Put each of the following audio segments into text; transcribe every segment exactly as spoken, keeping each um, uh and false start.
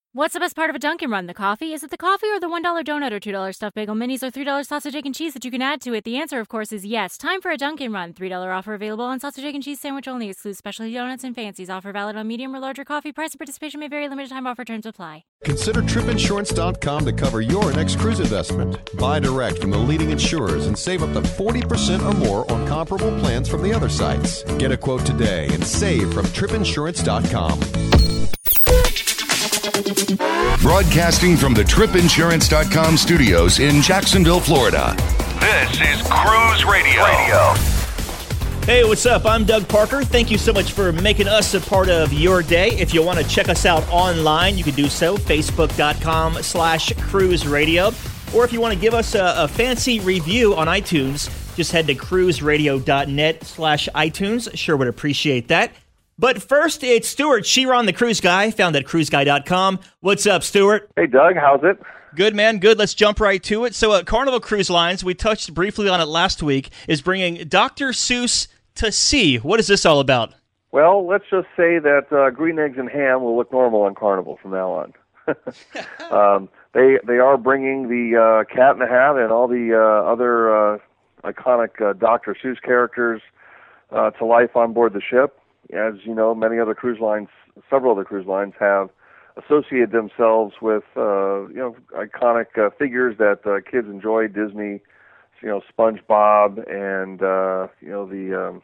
What's the best part of a Dunkin' Run? The coffee? Is it the coffee or the one dollar donut or two dollar stuffed bagel minis or three dollar sausage, egg, and cheese that you can add to it? The answer, of course, is yes. Time for a Dunkin' Run. three dollar offer available on sausage, egg, and cheese sandwich only. Excludes specialty donuts and fancies. Offer valid on medium or larger coffee. Price and participation may vary. Limited time offer. Terms apply. Consider trip insurance dot com to cover your next cruise investment. Buy direct from the leading insurers and save up to forty percent or more on comparable plans from the other sites. Get a quote today and save from trip insurance dot com. Broadcasting from the trip insurance dot com studios in Jacksonville, Florida. This is Cruise Radio. Radio. Hey, what's up? I'm Doug Parker. Thank you so much for making us a part of your day. If you want to check us out online, you can do so, facebook dot com slash cruise radio. Or if you want to give us a, a fancy review on iTunes, just head to cruise radio dot net slash iTunes. Sure would appreciate that. But first, it's Stuart Sheeron, the cruise guy, found at cruise guy dot com. What's up, Stuart? Hey, Doug. How's it? Good, man. Good. Let's jump right to it. So uh, Carnival Cruise Lines, we touched briefly on it last week, is bringing Doctor Seuss to sea. What is this all about? Well, let's just say that uh, green eggs and ham will look normal on Carnival from now on. um, they they are bringing the uh, Cat in the Hat and all the uh, other uh, iconic uh, Doctor Seuss characters uh, to life on board the ship. As you know, many other cruise lines, several other cruise lines have associated themselves with, uh, you know, iconic uh, figures that uh, kids enjoy. Disney, you know, SpongeBob, and uh, you know the um,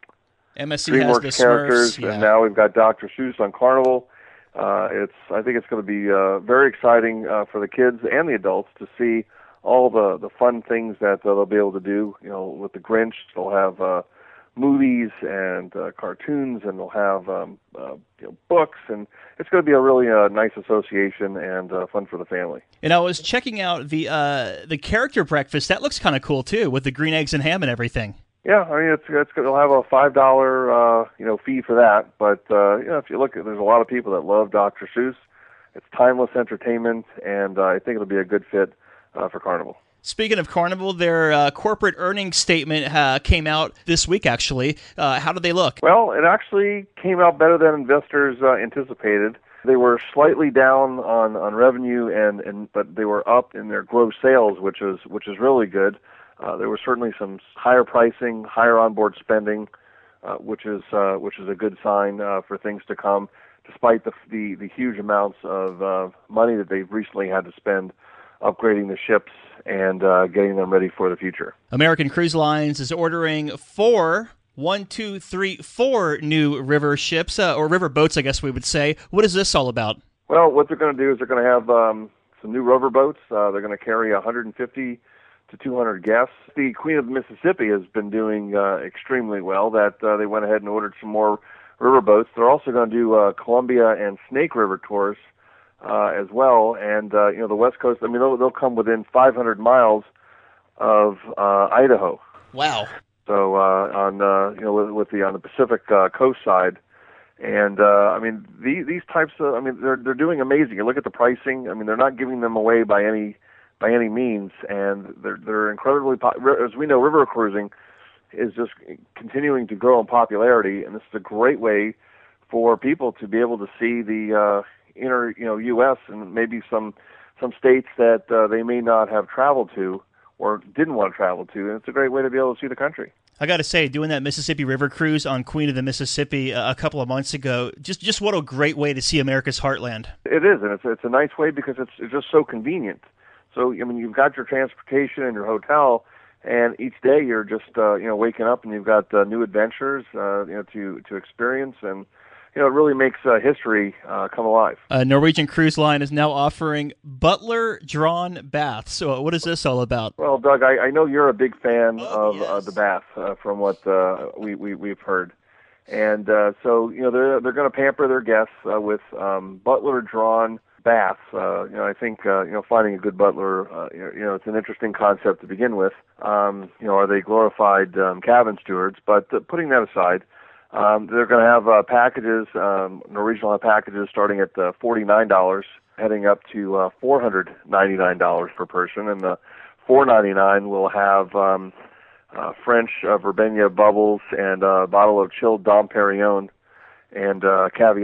M S C DreamWorks has the characters. Smurfs, yeah. And now we've got Doctor Seuss on Carnival. Uh, it's, I think it's going to be uh, very exciting uh, for the kids and the adults to see all the the fun things that uh, they'll be able to do. You know, with the Grinch, they'll have Uh, movies and uh, cartoons, and they'll have um, uh, you know, books, and it's going to be a really uh, nice association and uh, fun for the family. And I was checking out the uh, the character breakfast. That looks kind of cool too, with the green eggs and ham and everything. Yeah, I mean, it's it's they'll have a five dollar uh, you know fee for that, but uh, you know, if you look at, there's a lot of people that love Doctor Seuss. It's timeless entertainment, and uh, I think it'll be a good fit uh, for Carnival. Speaking of Carnival, their uh, corporate earnings statement uh, came out this week, actually. Uh, how did they look? Well, it actually came out better than investors uh, anticipated. They were slightly down on, on revenue, and, and but they were up in their gross sales, which is which is really good. Uh, there was certainly some higher pricing, higher onboard spending, uh, which is uh, which is a good sign uh, for things to come, despite the the, the huge amounts of uh, money that they've recently had to spend upgrading the ships and uh, getting them ready for the future. American Cruise Lines is ordering four, one, two, three, four new river ships, uh, or river boats, I guess we would say. What is this all about? Well, what they're going to do is they're going to have um, some new river boats. Uh, they're going to carry one hundred fifty to two hundred guests. The Queen of the Mississippi has been doing uh, extremely well. That uh, they went ahead and ordered some more river boats. They're also going to do uh, Columbia and Snake River tours Uh, as well, and uh, you know the West Coast. I mean, they'll, they'll come within five hundred miles of uh, Idaho. Wow! So uh, on uh, you know with, with the on the Pacific uh, coast side, and uh, I mean these these types of. I mean they're they're doing amazing. You look at the pricing. I mean they're not giving them away by any by any means, and they're they're incredibly po- as we know river cruising is just continuing to grow in popularity, and this is a great way for people to be able to see the uh, inner, you know, U S and maybe some some states that uh, they may not have traveled to or didn't want to travel to, and it's a great way to be able to see the country. I got to say, doing that Mississippi River cruise on Queen of the Mississippi uh, a couple of months ago, just just what a great way to see America's heartland. It is, and it's it's a nice way because it's, it's just so convenient. So I mean, you've got your transportation and your hotel, and each day you're just uh, you know waking up and you've got uh, new adventures uh, you know to to experience, and you know, it really makes uh, history uh, come alive. Uh, Norwegian Cruise Line is now offering butler-drawn baths. So what is this all about? Well, Doug, I, I know you're a big fan oh, of yes. uh, the bath, uh, from what uh, we, we, we've heard. And uh, so, you know, they're, they're going to pamper their guests uh, with um, butler-drawn baths. Uh, you know, I think, uh, you know, finding a good butler, uh, you know, it's an interesting concept to begin with. Um, you know, are they glorified um, cabin stewards? But uh, putting that aside, Um, they're going to have uh, packages, um, Norwegian will have packages starting at uh, forty-nine dollars, heading up to uh, four hundred ninety-nine dollars per person, and the four hundred ninety-nine dollars will have um, uh, French uh, Verbena bubbles and a bottle of chilled Dom Perignon and uh, caviar.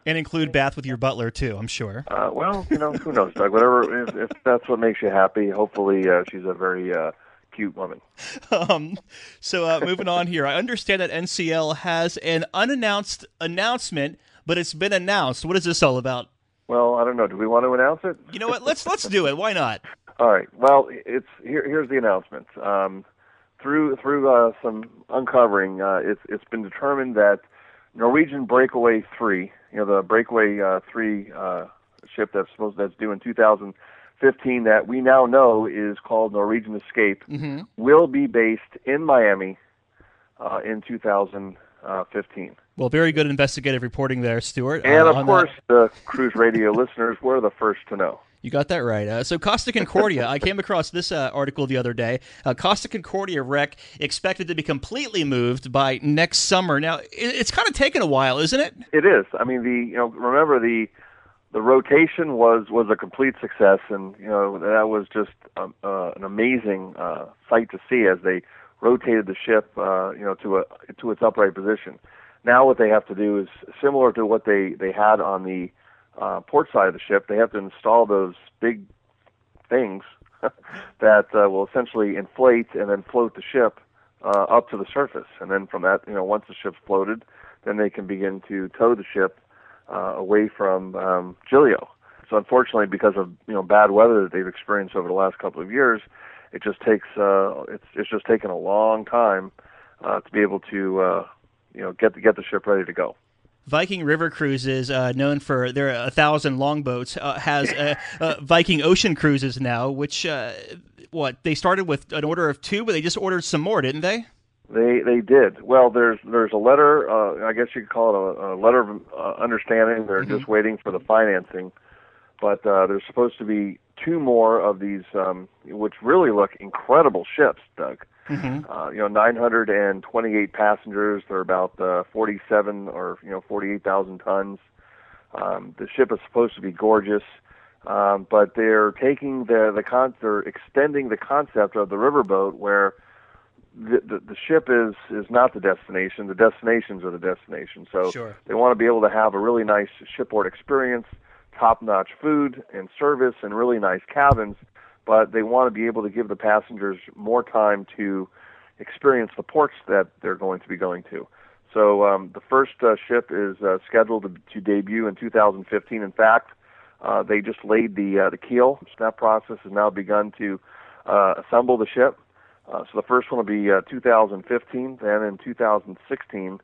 And include bath with your butler, too, I'm sure. Uh, well, you know, who knows, Doug? Whatever, if, if that's what makes you happy, hopefully uh, she's a very uh, cute woman. Um, so uh, moving on here, I understand that N C L has an unannounced announcement, but it's been announced. What is this all about? Well, I don't know. Do we want to announce it? You know what? Let's let's do it. Why not? All right. Well, it's here. Here's the announcement. Um, through through uh, some uncovering, uh, it's it's been determined that Norwegian Breakaway three, you know, the Breakaway uh, three uh, ship that's supposed that's due in two thousand fifteen, that we now know is called Norwegian Escape, mm-hmm. will be based in Miami uh, in two thousand fifteen. Well, very good investigative reporting there, Stuart. And, uh, of course, that. the Cruise Radio listeners were the first to know. You got that right. Uh, so Costa Concordia, I came across this uh, article the other day. Uh, Costa Concordia wreck expected to be completely moved by next summer. Now, it, it's kind of taken a while, isn't it? It is. I mean, the you know, remember the the rotation was, was a complete success, and you know that was just um, uh, an amazing uh, sight to see as they rotated the ship, uh, you know, to a to its upright position. Now what they have to do is similar to what they, they had on the uh, port side of the ship. They have to install those big things that uh, will essentially inflate and then float the ship uh, up to the surface. And then from that, you know, once the ship's floated, then they can begin to tow the ship uh, away from um, Giglio. So unfortunately, because of you know bad weather that they've experienced over the last couple of years, it just takes uh, it's it's just taken a long time uh, to be able to uh, you know get the, get the ship ready to go. Viking River Cruises, uh, known for their a thousand longboats, uh, has uh, uh, Viking Ocean Cruises now. Which uh, what they started with an order of two, but they just ordered some more, didn't they? They they did. Well, there's there's a letter. Uh, I guess you could call it a, a letter of uh, understanding. They're mm-hmm. just waiting for the financing, but uh, there's supposed to be two more of these, um, which really look incredible ships, Doug. Mm-hmm. Uh, you know, nine hundred twenty-eight passengers. They're about uh, forty-seven or you know forty-eight thousand tons. Um, the ship is supposed to be gorgeous, um, but they're taking the the con- they're extending the concept of the riverboat, where the, the the ship is is not the destination. The destinations are the destination. So sure. They want to be able to have a really nice shipboard experience, top-notch food and service, and really nice cabins. But they want to be able to give the passengers more time to experience the ports that they're going to be going to. So um, the first uh, ship is uh, scheduled to, to debut in two thousand fifteen. In fact, uh, they just laid the uh, the keel. So that process has now begun to uh, assemble the ship. Uh, so the first one will be uh, two thousand fifteen, then in two thousand sixteen,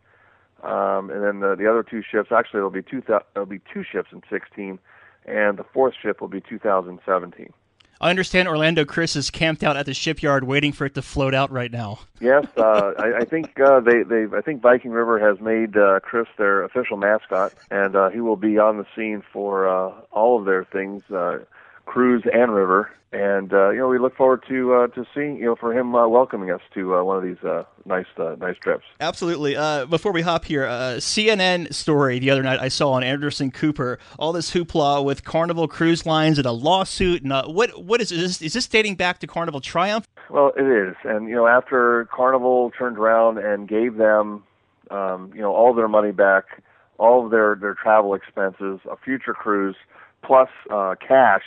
um, and then the, the other two ships. Actually, it'll be two. There'll be two ships in sixteen, and the fourth ship will be two thousand seventeen. I understand Orlando Chris is camped out at the shipyard waiting for it to float out right now. Yes, uh, I, I think uh, they, they, I think Viking River has made uh, Chris their official mascot, and uh, he will be on the scene for uh, all of their things, uh, cruise and river. And uh, you know, we look forward to uh, to seeing you know for him uh, welcoming us to uh, one of these uh, nice uh, nice trips. Absolutely. Uh, before we hop here, uh, C N N story the other night I saw on Anderson Cooper. All this hoopla with Carnival Cruise Lines and a lawsuit. And uh, what what is this? Is this dating back to Carnival Triumph? Well, it is. And you know, after Carnival turned around and gave them um, you know all their money back, all of their their travel expenses, a future cruise plus uh, cash.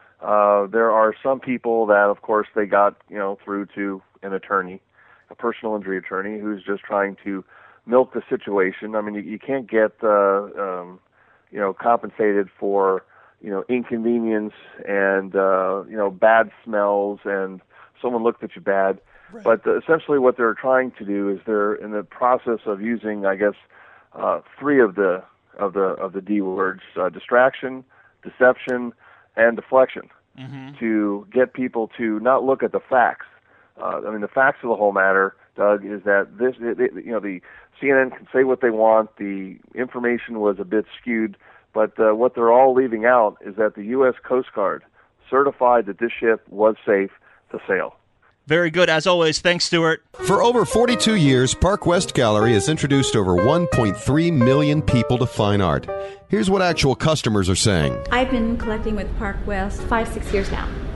Uh, there are some people that, of course, they got, you know, through to an attorney, a personal injury attorney, who's just trying to milk the situation. I mean, you, you can't get, uh, um, you know, compensated for, you know, inconvenience and, uh, you know, bad smells and someone looked at you bad. Right. But uh, essentially what they're trying to do is they're in the process of using, I guess, uh, three of the of the of the D words: uh, distraction, deception, and deflection, mm-hmm. to get people to not look at the facts. Uh, I mean, the facts of the whole matter, Doug, is that this, it, it, you know, the C N N can say what they want. The information was a bit skewed, but uh, what they're all leaving out is that the U S Coast Guard certified that this ship was safe to sail. Very good. As always, thanks, Stuart. For over forty-two years, Park West Gallery has introduced over one point three million people to fine art. Here's what actual customers are saying. I've been collecting with Park West five, six years now.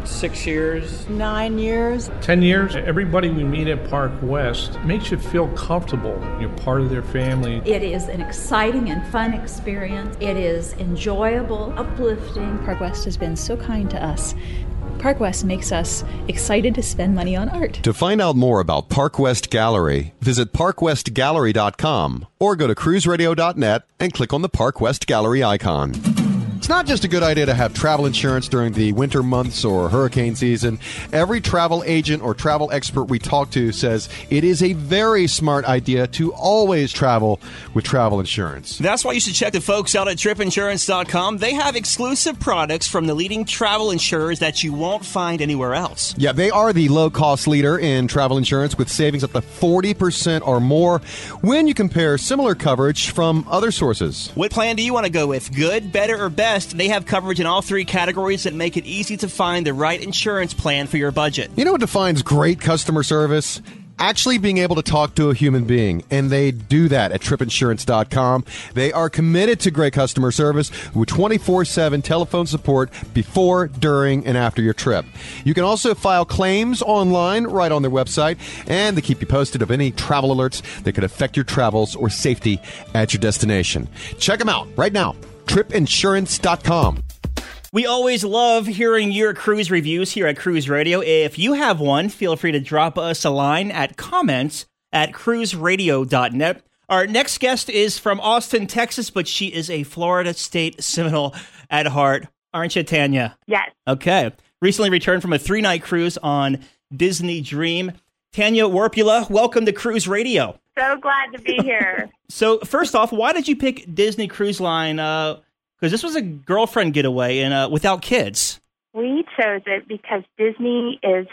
Six years. Nine years. Ten years. Everybody we meet at Park West makes you feel comfortable. You're part of their family. It is an exciting and fun experience. It is enjoyable, uplifting. Park West has been so kind to us. Park West makes us excited to spend money on art. To find out more about Park West Gallery, visit park west gallery dot com or go to cruise radio dot net and click on the Park West Gallery icon. It's not just a good idea to have travel insurance during the winter months or hurricane season. Every travel agent or travel expert we talk to says it is a very smart idea to always travel with travel insurance. That's why you should check the folks out at trip insurance dot com. They have exclusive products from the leading travel insurers that you won't find anywhere else. Yeah, they are the low-cost leader in travel insurance with savings up to forty percent or more when you compare similar coverage from other sources. What plan do you want to go with? Good, better, or best? They have coverage in all three categories that make it easy to find the right insurance plan for your budget. You know what defines great customer service? Actually being able to talk to a human being, and they do that at trip insurance dot com. They are committed to great customer service with twenty-four seven telephone support before, during, and after your trip. You can also file claims online right on their website, and they keep you posted of any travel alerts that could affect your travels or safety at your destination. Check them out right now. trip insurance dot com. We always love hearing your cruise reviews here at Cruise Radio. If you have one, feel free to drop us a line at comments at cruise radio dot net. Our next guest is from Austin, Texas, but she is a Florida State Seminole at heart. Aren't you, Tanya? Yes. Okay. Recently returned from a three-night cruise on Disney Dream. Tanya Warpula, welcome to Cruise Radio. So glad to be here. So first off, why did you pick Disney Cruise Line? Because uh, this was a girlfriend getaway and uh, without kids. We chose it because Disney is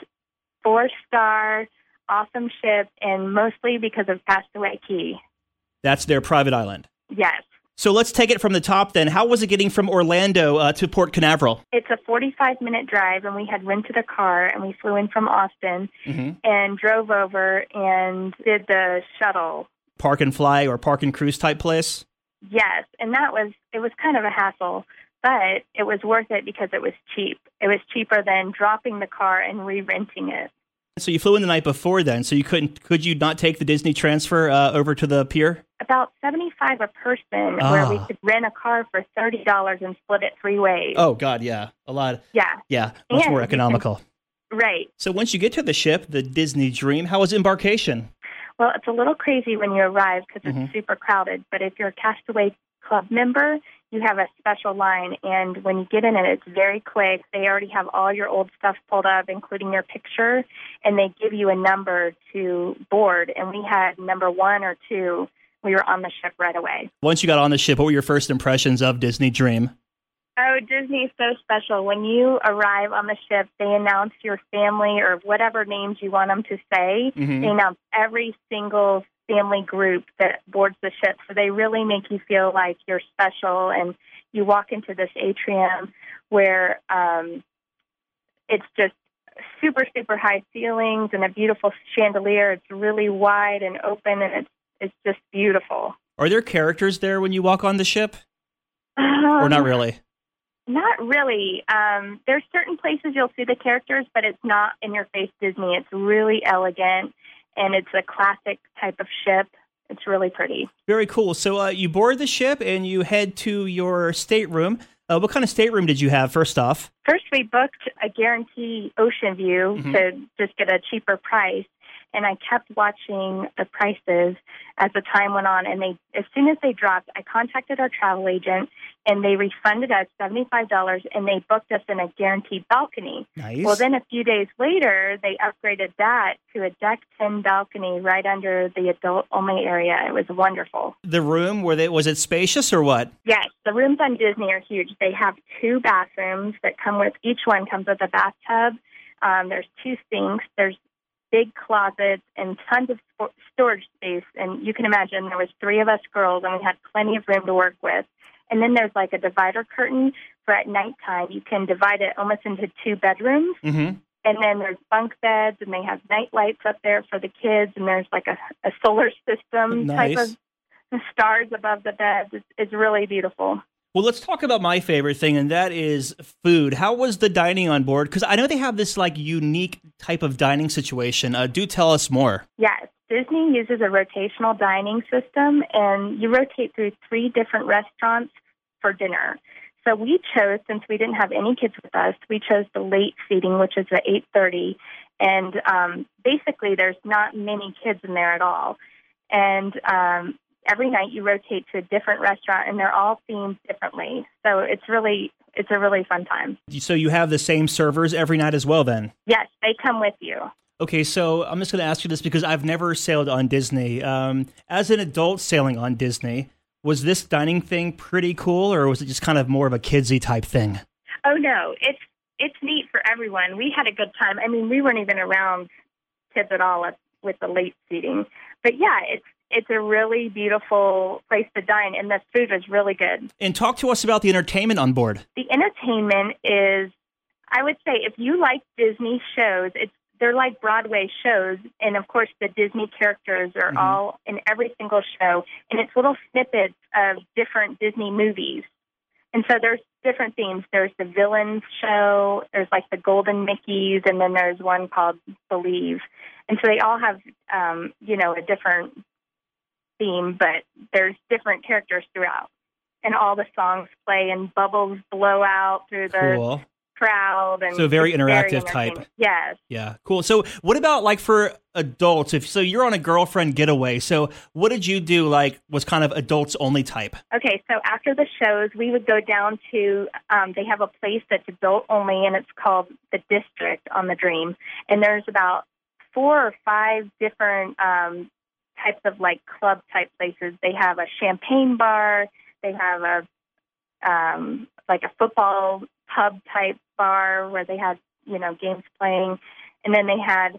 four-star, awesome ship, and mostly because of Castaway Cay. That's their private island. Yes. So let's take it from the top then. How was it getting from Orlando uh, to Port Canaveral? It's a forty-five minute drive, and we had rented a car, and we flew in from Austin mm-hmm. and drove over and did the shuttle. Park and fly or park and cruise type place? Yes, and that was, it was kind of a hassle, but it was worth it because it was cheap. It was cheaper than dropping the car and re-renting it. So you flew in the night before then, so you couldn't, could you not take the Disney transfer uh, over to the pier? About seventy-five dollars a person, ah. where we could rent a car for thirty dollars and split it three ways. Oh, God, yeah. A lot. Yeah. Yeah, much and more economical. Can, right. So once you get to the ship, the Disney Dream, how was embarkation? Well, it's a little crazy when you arrive because it's mm-hmm. super crowded, but if you're a Castaway Club member, you have a special line, and when you get in it, it's very quick. They already have all your old stuff pulled up, including your picture, and they give you a number to board, and we had number one or two. We were on the ship right away. Once you got on the ship, what were your first impressions of Disney Dream? Oh, Disney is so special. When you arrive on the ship, they announce your family or whatever names you want them to say. Mm-hmm. They announce every single family group that boards the ship. So they really make you feel like you're special. And you walk into this atrium where um, it's just super, super high ceilings and a beautiful chandelier. It's really wide and open, and it's it's just beautiful. Are there characters there when you walk on the ship? Um, or not really? Not really. Um, there's certain places you'll see the characters, but it's not in-your-face Disney. It's really elegant, and it's a classic type of ship. It's really pretty. Very cool. So uh, you board the ship, and you head to your stateroom. Uh, what kind of stateroom did you have, first off? First, we booked a guarantee ocean view mm-hmm. to just get a cheaper price. And I kept watching the prices as the time went on. And they, as soon as they dropped, I contacted our travel agent, and they refunded us seventy-five dollars, and they booked us in a guaranteed balcony. Nice. Well, then a few days later, they upgraded that to a deck ten balcony right under the adult-only area. It was wonderful. The room, were they, was it spacious or what? Yes. The rooms on Disney are huge. They have two bathrooms that come with, each one comes with a bathtub. Um, there's two sinks. There's big closets and tons of storage space. And you can imagine there was three of us girls, and we had plenty of room to work with. And then there's like a divider curtain for at nighttime. You can divide it almost into two bedrooms. Mm-hmm. And then there's bunk beds, and they have night lights up there for the kids. And there's like a, a solar system nice. type of stars above the beds. It's, it's really beautiful. Well, let's talk about my favorite thing, and that is food. How was the dining on board? Because I know they have this like unique type of dining situation. Uh, do tell us more. Yes, Disney uses a rotational dining system, and you rotate through three different restaurants for dinner. So we chose, since we didn't have any kids with us, we chose the late seating, which is at eight thirty, and um, basically there's not many kids in there at all. And um, every night you rotate to a different restaurant, and they're all themed differently. So it's really it's a really fun time. So you have the same servers every night as well, then? Yes, they come with you. Okay, so I'm just going to ask you this because I've never sailed on Disney. Um, as an adult sailing on Disney, was this dining thing pretty cool, or was it just kind of more of a kidsy type thing? Oh, no. It's it's neat for everyone. We had a good time. I mean, we weren't even around kids at all at, with the late seating. But, yeah, it's it's a really beautiful place to dine, and the food was really good. And talk to us about the entertainment on board. The entertainment is, I would say, if you like Disney shows, it's they're like Broadway shows, and of course the Disney characters are mm-hmm. all in every single show, and it's little snippets of different Disney movies. And so there's different themes. There's the Villains show, there's like the Golden Mickeys, and then there's one called Believe. And so they all have, um, you know, a different theme, but there's different characters throughout. And all the songs play, and bubbles blow out through the... Cool. crowd, and so very interactive very type. Yes. Yeah, cool. So what about like for adults? If so, you're on a girlfriend getaway. So what did you do? Like was kind of adults only type? Okay, so after the shows, we would go down to. Um, they have a place that's adult only, and it's called the District on the Dream. And there's about four or five different um, types of like club type places. They have a champagne bar. They have a um, like a football pub type bar where they had, you know, games playing. And then they had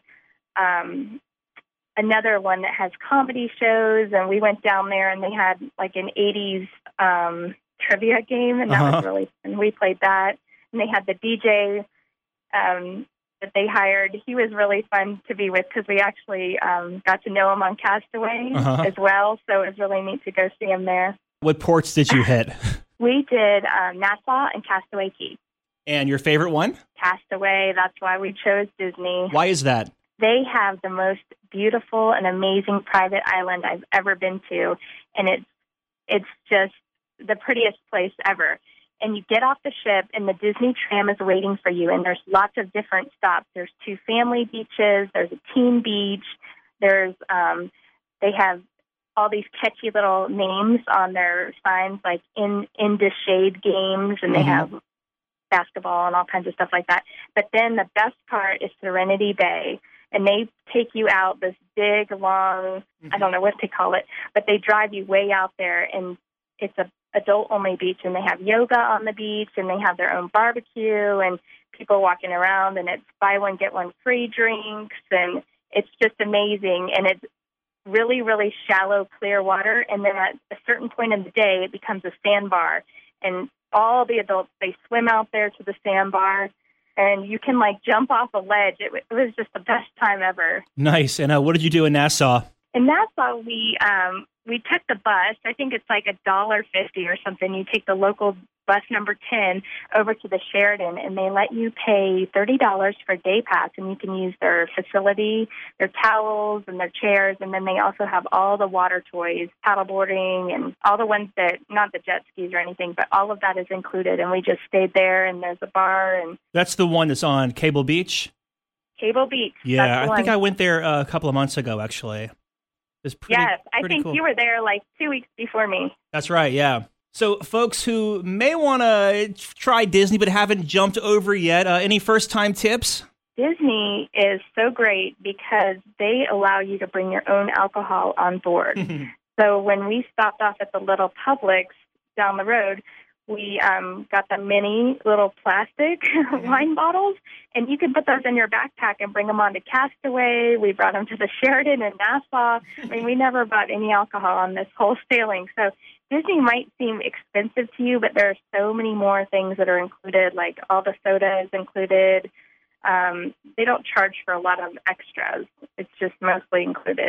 um, another one that has comedy shows, and we went down there and they had like an eighties um, trivia game, and that uh-huh. was really fun. We played that. And they had the D J um, that they hired. He was really fun to be with because we actually um, got to know him on Castaway uh-huh. as well, so it was really neat to go see him there. What ports did you hit? We did um, Nassau and Castaway Cay. And your favorite one? Castaway. That's why we chose Disney. Why is that? They have the most beautiful and amazing private island I've ever been to, and it's it's just the prettiest place ever. And you get off the ship, and the Disney tram is waiting for you, and there's lots of different stops. There's two family beaches. There's a teen beach. There's um, they have all these catchy little names on their signs, like in in the shade games, and they mm-hmm. have basketball and all kinds of stuff like that. But then the best part is Serenity Bay, and they take you out this big, long, mm-hmm. I don't know what they call it, but they drive you way out there, and it's a adult-only beach, and they have yoga on the beach, and they have their own barbecue, and people walking around, and it's buy one, get one free drinks, and it's just amazing, and it's really, really shallow, clear water, and then at a certain point in the day, it becomes a sandbar, and all the adults, they swim out there to the sandbar, and you can, like, jump off a ledge. It, w- it was just the best time ever. Nice. And uh, what did you do in Nassau? In Nassau, we um, we took the bus. I think it's like a dollar fifty or something. You take the local bus number ten over to the Sheraton, and they let you pay thirty dollars for a day pass, and you can use their facility, their towels, and their chairs, and then they also have all the water toys, paddleboarding, and all the ones that, not the jet skis or anything, but all of that is included, and we just stayed there, and there's a bar. And that's the one that's on Cable Beach? Cable Beach. Yeah, I think I went there uh, a couple of months ago, actually. It's pretty, yes, I pretty think cool. You were there like two weeks before me. That's right, yeah. So folks who may want to try Disney but haven't jumped over yet, uh, any first-time tips? Disney is so great because they allow you to bring your own alcohol on board. So when we stopped off at the little Publix down the road, we um, got the mini little plastic wine bottles, and you can put those in your backpack and bring them on to Castaway. We brought them to the Sheraton in Nassau. I mean, we never bought any alcohol on this whole sailing. So Disney might seem expensive to you, but there are so many more things that are included, like all the soda is included. Um, they don't charge for a lot of extras. It's just mostly included.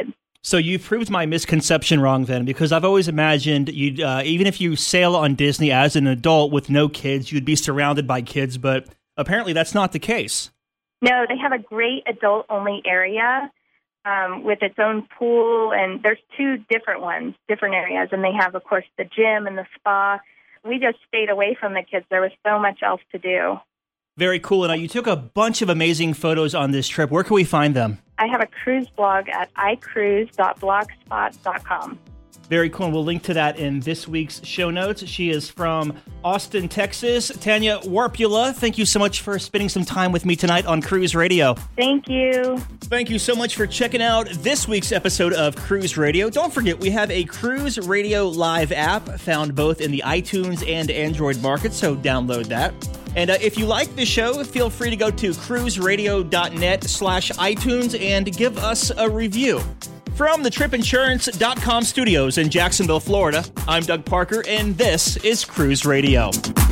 So you've proved my misconception wrong then, because I've always imagined you'd, uh, even if you sail on Disney as an adult with no kids, you'd be surrounded by kids, but apparently that's not the case. No, they have a great adult-only area um, with its own pool, and there's two different ones, different areas, and they have, of course, the gym and the spa. We just stayed away from the kids. There was so much else to do. Very cool. And uh, you took a bunch of amazing photos on this trip. Where can we find them? I have a cruise blog at i cruise dot blogspot dot com. Very cool. And we'll link to that in this week's show notes. She is from Austin, Texas. Tanya Warpula, thank you so much for spending some time with me tonight on Cruise Radio. Thank you. Thank you so much for checking out this week's episode of Cruise Radio. Don't forget, we have a Cruise Radio Live app found both in the iTunes and Android markets, so download that. And uh, if you like the show, feel free to go to cruiseradio.net slash iTunes and give us a review. From the trip insurance dot com studios in Jacksonville, Florida, I'm Doug Parker, and this is Cruise Radio.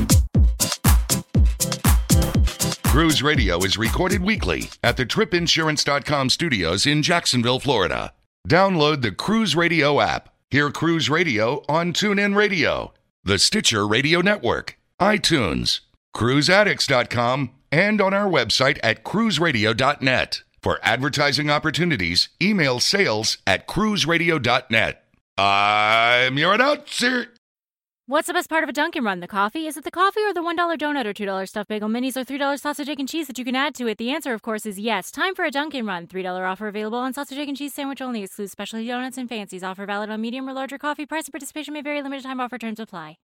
Cruise Radio is recorded weekly at the trip insurance dot com studios in Jacksonville, Florida. Download the Cruise Radio app. Hear Cruise Radio on TuneIn Radio, the Stitcher Radio Network, iTunes, cruise addicts dot com, and on our website at cruise radio dot net. For advertising opportunities, email sales at cruise radio dot net. I'm your announcer. What's the best part of a Dunkin' Run? The coffee? Is it the coffee or the one dollar donut or two dollar stuffed bagel minis or three dollar sausage, egg, and cheese that you can add to it? The answer, of course, is yes. Time for a Dunkin' Run. three dollar offer available on sausage, egg, and cheese sandwich only. Excludes specialty donuts and fancies. Offer valid on medium or larger coffee. Price and participation may vary. Limited time offer. Terms apply.